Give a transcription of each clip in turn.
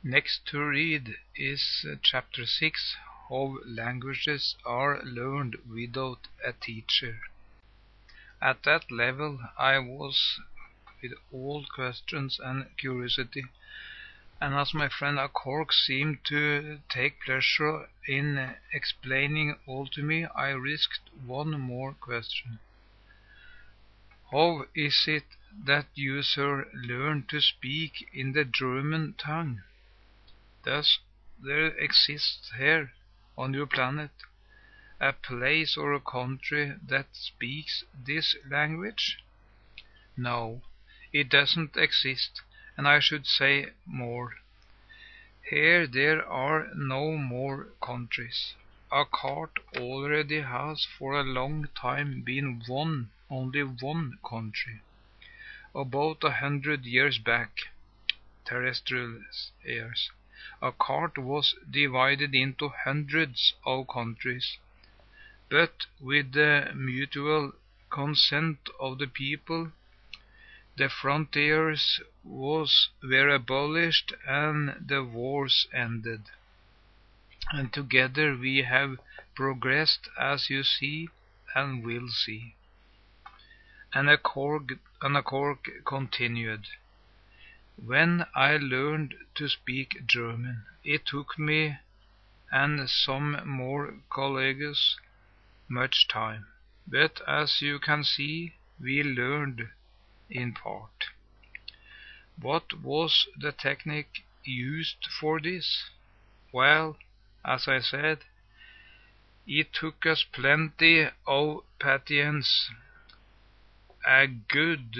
Next to read is chapter 6, How Languages Are Learned Without a Teacher. At that level I was with all questions and curiosity, and as my friend Akork seemed to take pleasure in explaining all to me, I risked one more question. How is it that you, sir, learned to speak in the German tongue? Does there exist here on your planet a place or a country that speaks this language? No, it doesn't exist, and I should say more. Here there are no more countries. Akork already has for a long time been only one country. About 100 years back, terrestrial years, Akork was divided into hundreds of countries, but with the mutual consent of the people, the frontiers were abolished and the wars ended. And together we have progressed, as you see and will see. And Akork continued. When I learned to speak German, it took me and some more colleagues much time. But as you can see, we learned in part. What was the technique used for this? Well, as I said, it took us plenty of patience, a good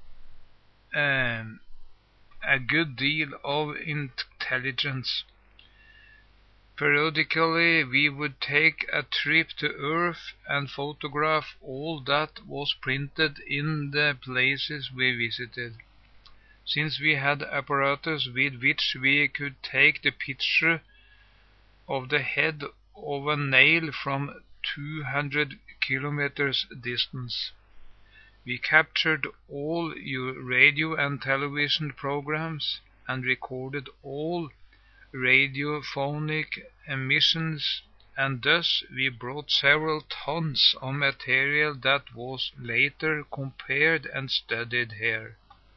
deal of intelligence. Periodically we would take a trip to Earth and photograph all that was printed in the places we visited. Since we had apparatus with which we could take the picture of the head of a nail from 200 kilometers distance. We captured all your radio and television programs and recorded all radiophonic emissions, and thus we brought several tons of material that was later compared and studied here.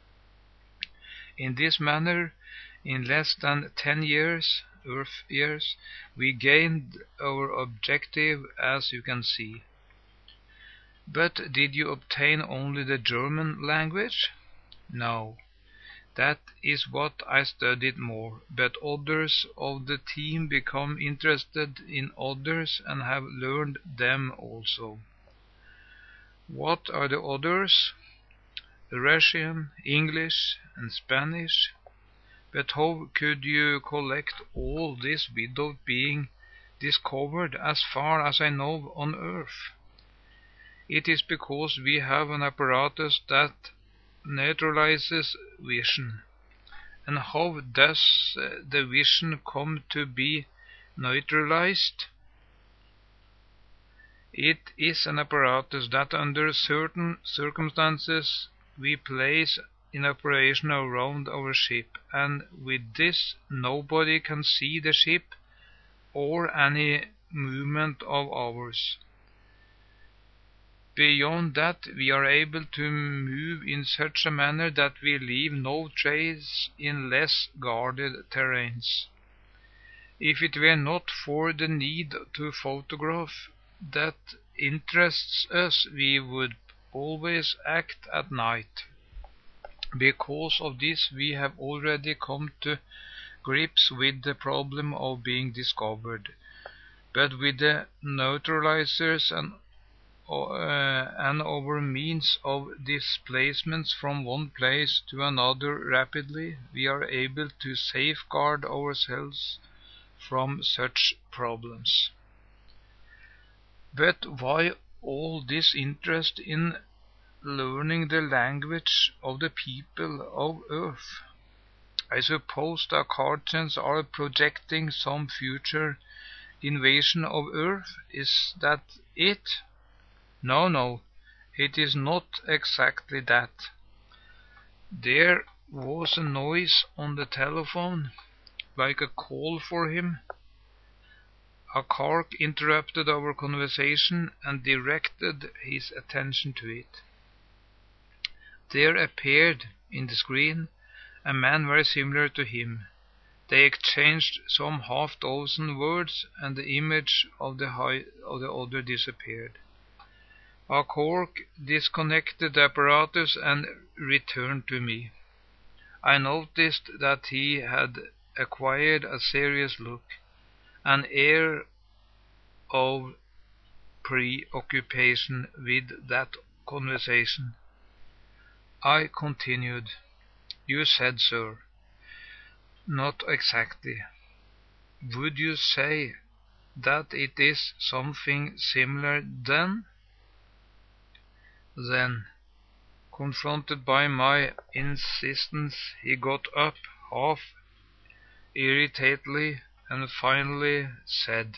In this manner, in less than 10 years, Earth years, we gained our objective, as you can see. But did you obtain only the German language? No. That is what I studied more, but others of the team become interested in others and have learned them also. What are the others? Russian, English, and Spanish. But how could you collect all this without being discovered, as far as I know, on Earth? It is because we have an apparatus that neutralizes vision. And how does the vision come to be neutralized? It is an apparatus that under certain circumstances we place in operation around our ship, and with this nobody can see the ship or any movement of ours. Beyond that, we are able to move in such a manner that we leave no trace in less guarded terrains. If it were not for the need to photograph that interests us, we would always act at night. Because of this, we have already come to grips with the problem of being discovered. But with the neutralizers and our means of displacements from one place to another rapidly, we are able to safeguard ourselves from such problems. But why all this interest in learning the language of the people of Earth? I suppose the Akorkians are projecting some future invasion of Earth. Is that it? No, it is not exactly that. There was a noise on the telephone. like a call for him. A cork interrupted our conversation and directed his attention to it. There appeared in the screen a man very similar to him. They exchanged some half-dozen words, and the image of the other disappeared. A cork disconnected the apparatus and returned to me. I noticed that he had acquired a serious look, an air of preoccupation with that conversation. I continued. You said, sir. Not exactly. Would you say that it is something similar then? Then, confronted by my insistence, he got up half irritatedly and finally said,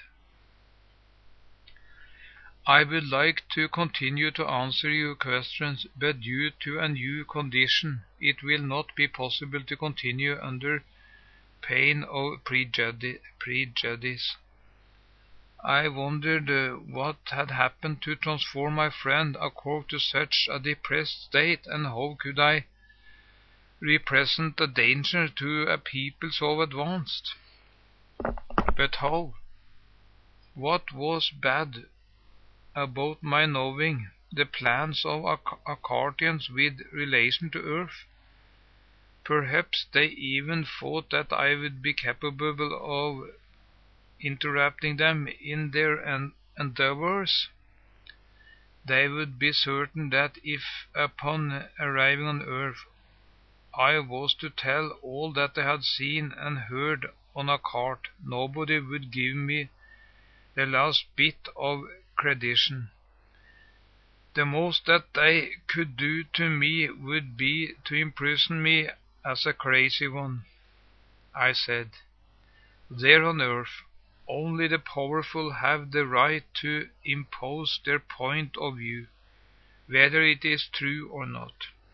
I would like to continue to answer your questions, but due to a new condition, it will not be possible to continue under pain of prejudice. I wondered what had happened to transform my friend a cork to such a depressed state, and how could I represent a danger to a people so advanced? But how? What was bad about my knowing the plans of Akartians with relation to Earth? Perhaps they even thought that I would be capable of interrupting them in their endeavors. They would be certain that if, upon arriving on Earth, I was to tell all that I had seen and heard on Akart, nobody would give me the last bit of credit. The most that they could do to me would be to imprison me as a crazy one. I said, there on Earth, only the powerful have the right to impose their point of view, whether it is true or not.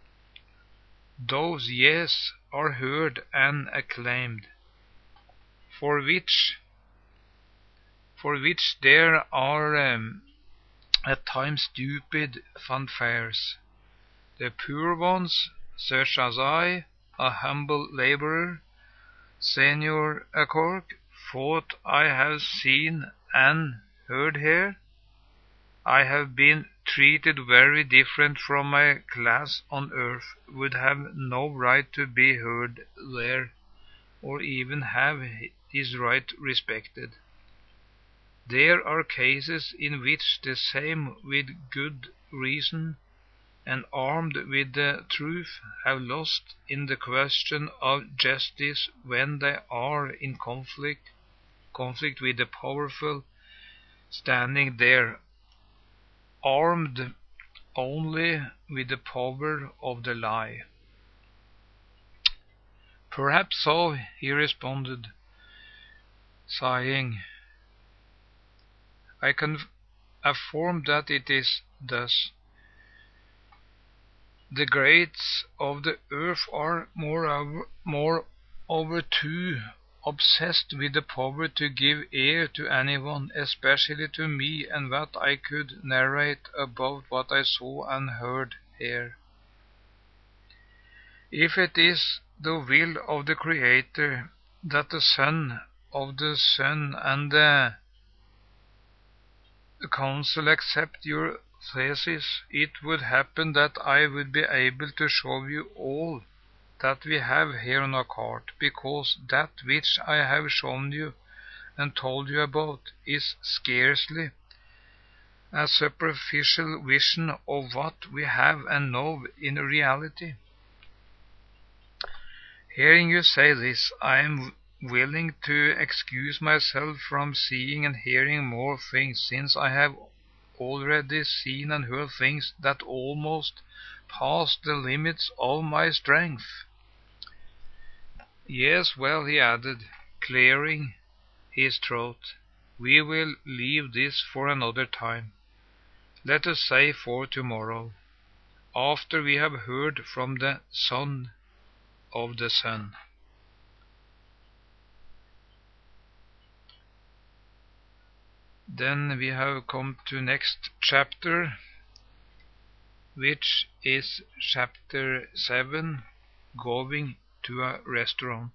Those yes are heard and acclaimed, for which there are at times stupid fanfares. The poor ones, such as I, a humble laborer, Senor Acork, thought I have seen and heard here. I have been treated very different from my class on Earth, would have no right to be heard there, or even have his right respected. There are cases in which the same with good reason and armed with the truth have lost in the question of justice when they are in conflict with the powerful, standing there, armed only with the power of the lie. Perhaps so, he responded, sighing. I can affirm that it is thus. The greats of the earth are moreover too obsessed with the power to give ear to anyone, especially to me and what I could narrate about what I saw and heard here. If it is the will of the Creator that the Son of the Son and the Council accept your thesis, it would happen that I would be able to show you all that we have here on our cart, because that which I have shown you and told you about is scarcely a superficial vision of what we have and know in reality. Hearing you say this, I am willing to excuse myself from seeing and hearing more things, since I have already seen and heard things that almost pass the limits of my strength. Yes, well, he added, clearing his throat, we will leave this for another time. Let us say for tomorrow, after we have heard from the Son of the Sun. Then we have come to next chapter, which is chapter 7, going to a restaurant.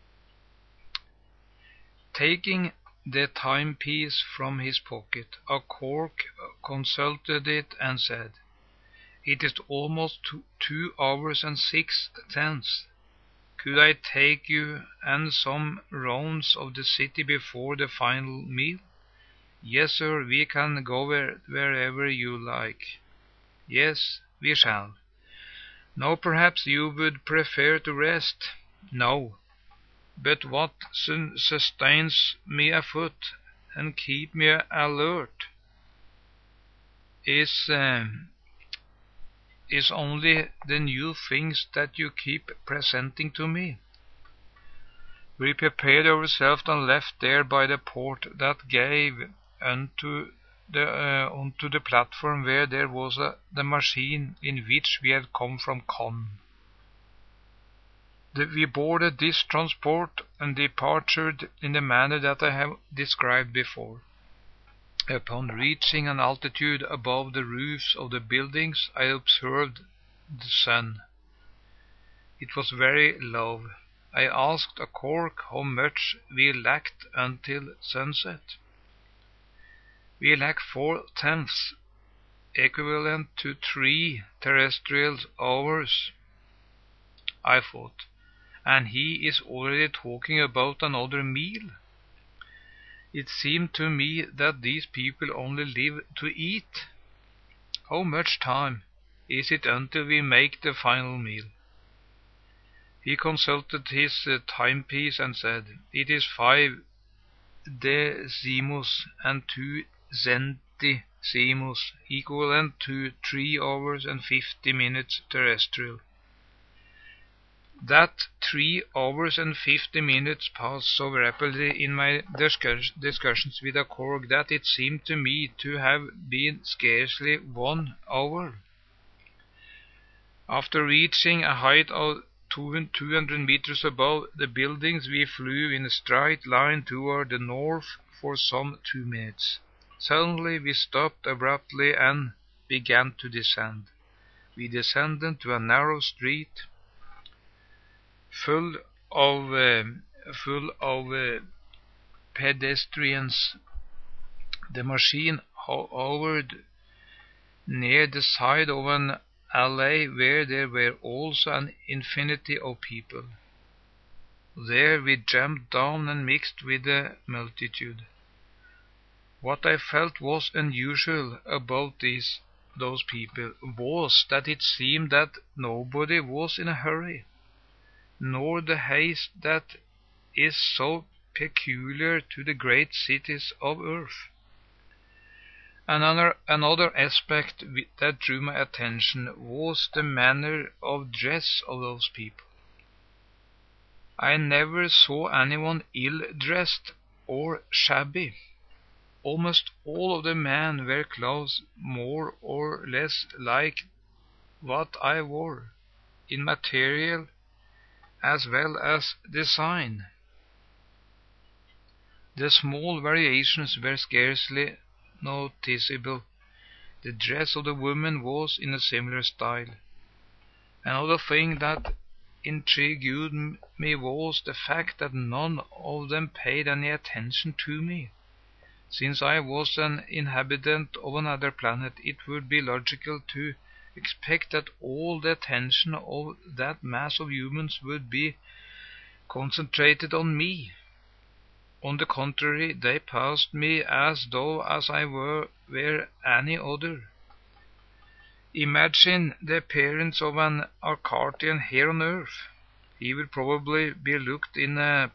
Taking the timepiece from his pocket, a cork consulted it and said, "It is almost 2 hours and 6 tenths. Could I take you and some rounds of the city before the final meal?" "Yes, sir, we can go wherever you like." "Yes, we shall." "Now perhaps you would prefer to rest?" "No. But what sustains me afoot and keep me alert is only the new things that you keep presenting to me." We prepared ourselves and left there by the port that gave onto the platform where there was the machine in which we had come from Cannes. We boarded this transport and departed in the manner that I have described before. Upon reaching an altitude above the roofs of the buildings, I observed the sun. It was very low. I asked a cork how much we lacked until sunset. "We lack 4 tenths, equivalent to 3 terrestrial hours," I thought. And he is already talking about another meal. It seemed to me that these people only live to eat. How much time is it until we make the final meal? He consulted his timepiece and said, "It is 5 decimos and 2 centésimos, equivalent to 3 hours and 50 minutes terrestrial." That 3 hours and 50 minutes passed so rapidly in my discussions with a cork that it seemed to me to have been scarcely 1 hour. After reaching a height of 200 meters above the buildings, we flew in a straight line toward the north for some 2 minutes. Suddenly we stopped abruptly and began to descend. We descended to a narrow street full of pedestrians. The machine hovered near the side of an alley where there were also an infinity of people. There we jumped down and mixed with the multitude. What I felt was unusual about those people was that it seemed that nobody was in a hurry, nor the haste that is so peculiar to the great cities of earth. Another aspect that drew my attention was the manner of dress of those people. I never saw anyone ill-dressed or shabby. Almost all of the men were clothes more or less like what I wore, in material as well as design. The small variations were scarcely noticeable. The dress of the women was in a similar style. Another thing that intrigued me was the fact that none of them paid any attention to me. Since I was an inhabitant of another planet, it would be logical to expect that all the attention of that mass of humans would be concentrated on me. On the contrary, they passed me as though I were any other. Imagine the appearance of an Arcadian here on Earth. He will probably be locked in a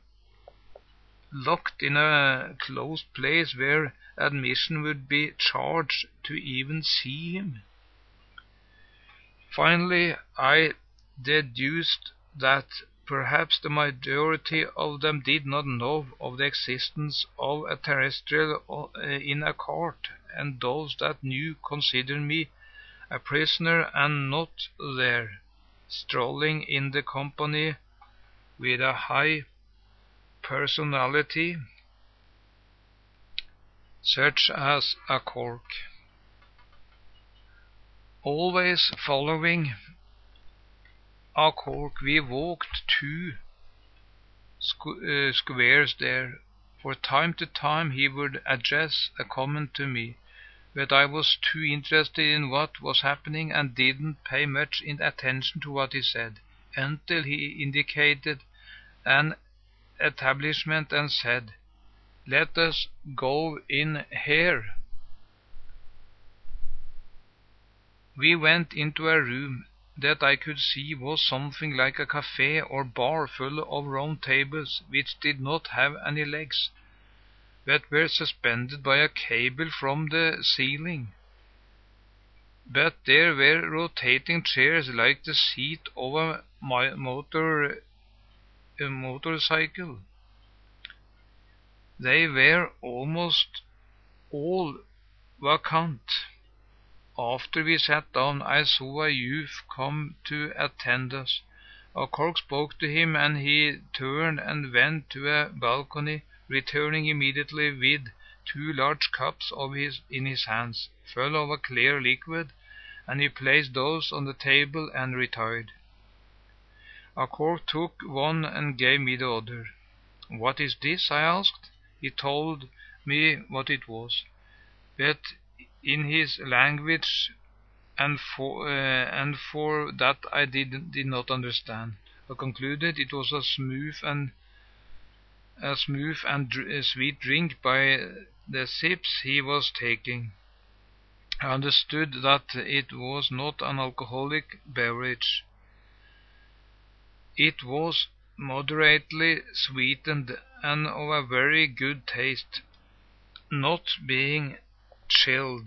closed place where admission would be charged to even see him. Finally, I deduced that perhaps the majority of them did not know of the existence of a terrestrial in a cart, and those that knew considered me a prisoner and not there, strolling in the company with a high personality such as a cork. Always following a cork, we walked 2 squares there. For time to time he would address a comment to me, but I was too interested in what was happening and didn't pay much attention to what he said, until he indicated an establishment and said, "Let us go in here." We went into a room that I could see was something like a cafe or bar full of round tables which did not have any legs, but were suspended by a cable from the ceiling. But there were rotating chairs like the seat of a motorcycle. They were almost all vacant. After we sat down, I saw a youth come to attend us. A cork spoke to him, and he turned and went to a balcony, returning immediately with 2 large cups in his hands, full of a clear liquid, and he placed those on the table and retired. A cork took one and gave me the other. "What is this?" I asked. He told me what it was, but in his language, and for that I did not understand. I concluded it was a smooth and sweet drink by the sips he was taking. I understood that it was not an alcoholic beverage. It was moderately sweetened and of a very good taste, not being chilled.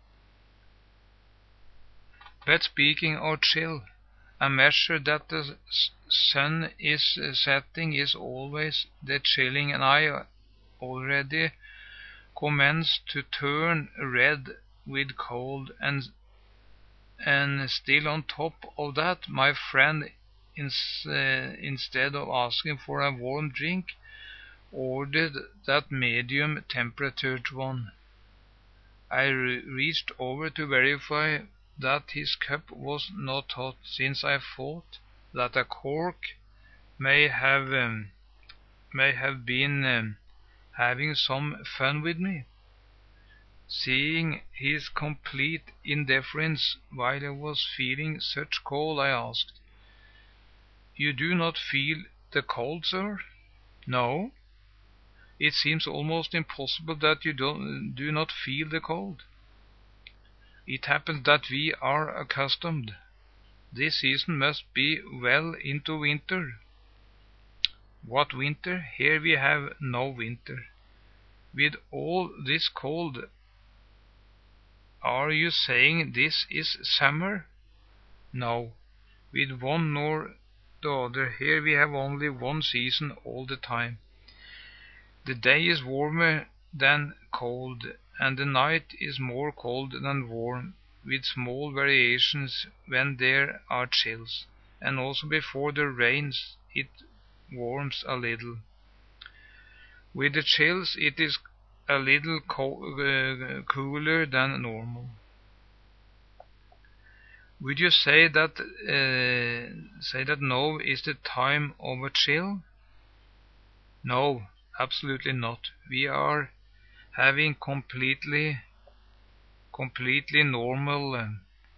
But speaking of chill, a measure that the sun is setting is always the chilling, and I already commenced to turn red with cold, and still on top of that, my friend, instead of asking for a warm drink, ordered that medium temperature one. I reached over to verify that his cup was not hot, since I thought that a cork may have been having some fun with me. Seeing his complete indifference while I was feeling such cold, I asked, "You do not feel the cold, sir?" "No. It seems almost impossible that you do not feel the cold." "It happens that we are accustomed. This season must be well into winter." "What winter? Here we have no winter." "With all this cold, are you saying this is summer?" "No, with one nor the other. Here we have only one season all the time. The day is warmer than cold, and the night is more cold than warm, with small variations when there are chills, and also before the rains it warms a little. With the chills it is a little cooler than normal." "Would you say that now is the time of a chill?" "No, absolutely not. We are having completely normal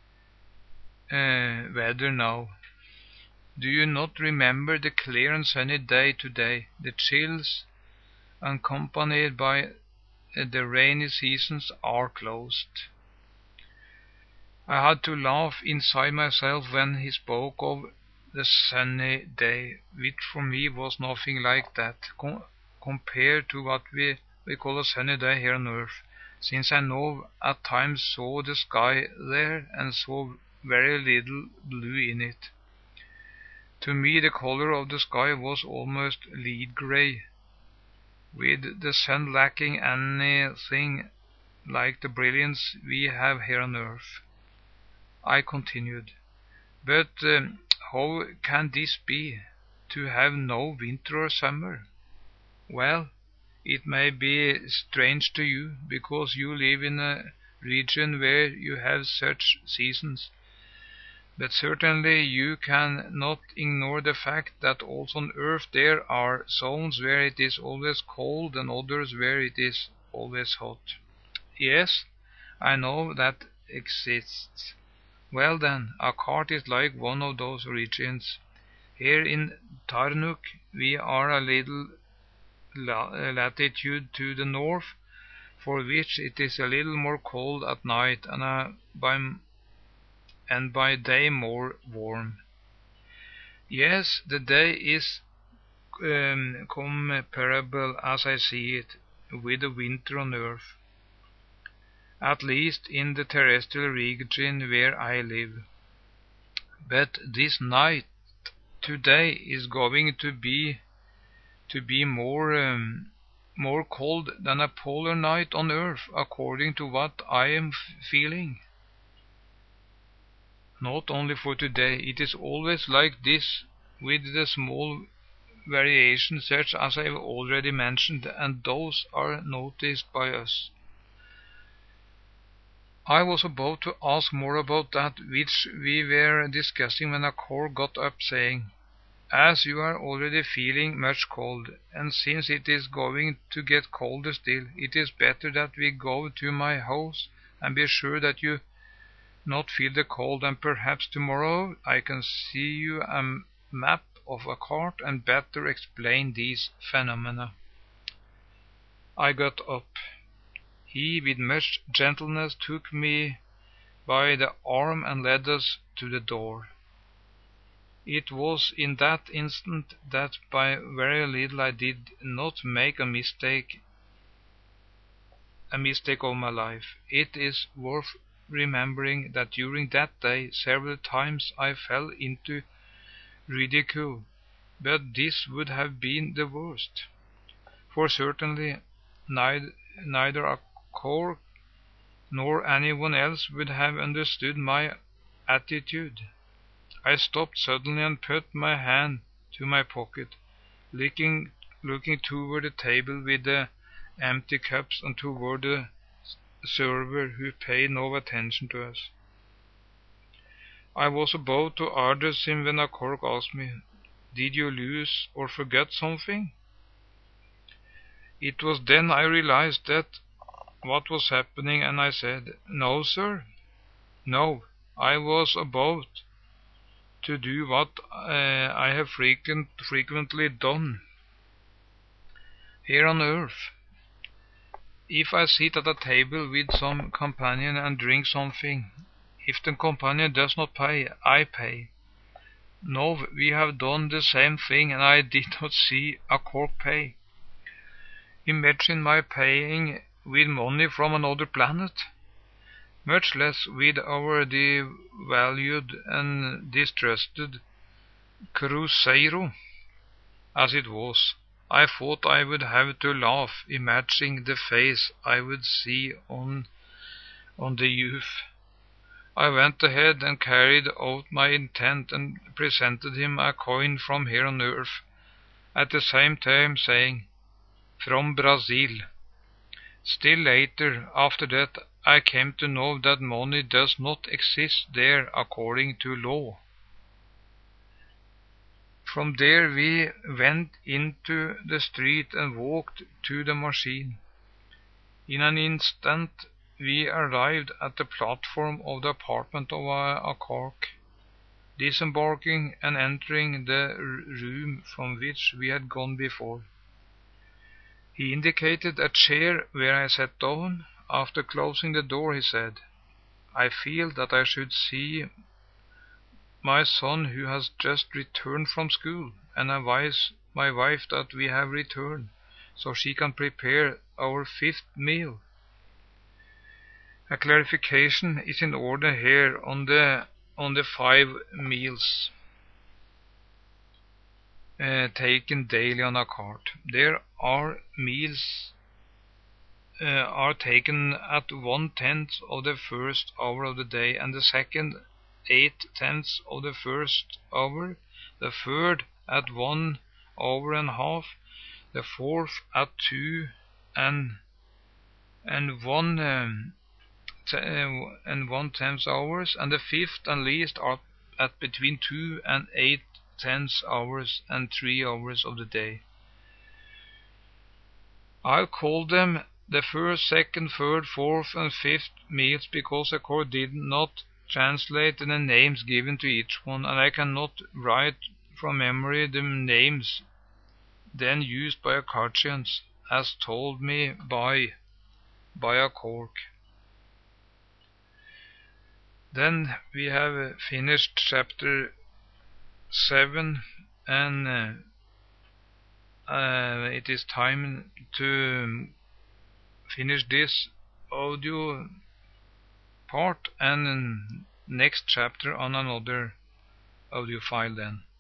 weather now. Do you not remember the clear and sunny day today? The chills, accompanied by the rainy seasons, are closed." I had to laugh inside myself when he spoke of the sunny day, which for me was nothing like that, compared to what we call a sunny day here on earth, since I know at times saw the sky there and saw very little blue in it. To me the color of the sky was almost lead gray, with the sun lacking anything like the brilliance we have here on earth. I continued, "But how can this be, to have no winter or summer?" "Well, It may be strange to you, because you live in a region where you have such seasons, but certainly you can not ignore the fact that also on Earth there are zones where it is always cold and others where it is always hot. Yes, I know that exists. Well then, Akkad is like one of those regions. Here in Tarnuk we are a little latitude to the north, for which it is a little more cold at night and by day more warm. Yes, the day is comparable, as I see it, with the winter on Earth, at least in the terrestrial region where I live. But this night today is going to be more cold than a polar night on Earth, according to what I am feeling. Not only for today, it is always like this, with the small variations such as I have already mentioned, and those are noticed by us. I was about to ask more about that which we were discussing when Akkad got up, saying, "As you are already feeling much cold, and since it is going to get colder still, it is better that we go to my house and be sure that you not feel the cold, and perhaps tomorrow I can see you a map of Akkad and better explain these phenomena." I got up. He, with much gentleness, took me by the arm and led us to the door. It was in that instant that by very little I did not make a mistake of my life. It is worth remembering that during that day several times I fell into ridicule, but this would have been the worst, for certainly neither Akkad nor anyone else would have understood my attitude. I stopped suddenly and put my hand to my pocket, looking toward the table with the empty cups and toward the server, who paid no attention to us. I was about to address him when Akkad asked me, "Did you lose or forget something?" It was then I realized that what was happening, and I said, "No, sir. No, I was about to do what I have frequently done here on Earth. If I sit at a table with some companion and drink something, if the companion does not pay, I pay. No, we have done the same thing, and I did not see Akkad pay. Imagine my paying with money from another planet, much less with our devalued and distrusted Cruzeiro. As it was, I thought I would have to laugh, imagining the face I would see on the youth. I went ahead and carried out my intent and presented him a coin from here on Earth, at the same time saying, "From Brazil." Still later, after that, I came to know that money does not exist there according to law. From there we went into the street and walked to the machine. In an instant we arrived at the platform of the apartment of Akkad, disembarking and entering the room from which we had gone before. He indicated a chair where I sat down. After closing the door, he said, "I feel that I should see my son, who has just returned from school, and advise my wife that we have returned, so she can prepare our 5th meal." A clarification is in order here on the 5 meals taken daily on Akkad. There are meals are taken at 1/10 of the first hour of the day, and the second 8/10 of the first hour, the third at 1 hour and a half, the fourth at 2 and 1/10 hours, and the fifth and least are at between 2 and 8/10 hours and 3 hours of the day. I called them the first, second, third, fourth, and fifth meals because the court did not translate the names given to each one, and I cannot write from memory the names then used by Akkachians, as told me by a Cork. Then we have finished chapter 7, and it is time to finish this audio part and next chapter on another audio file then.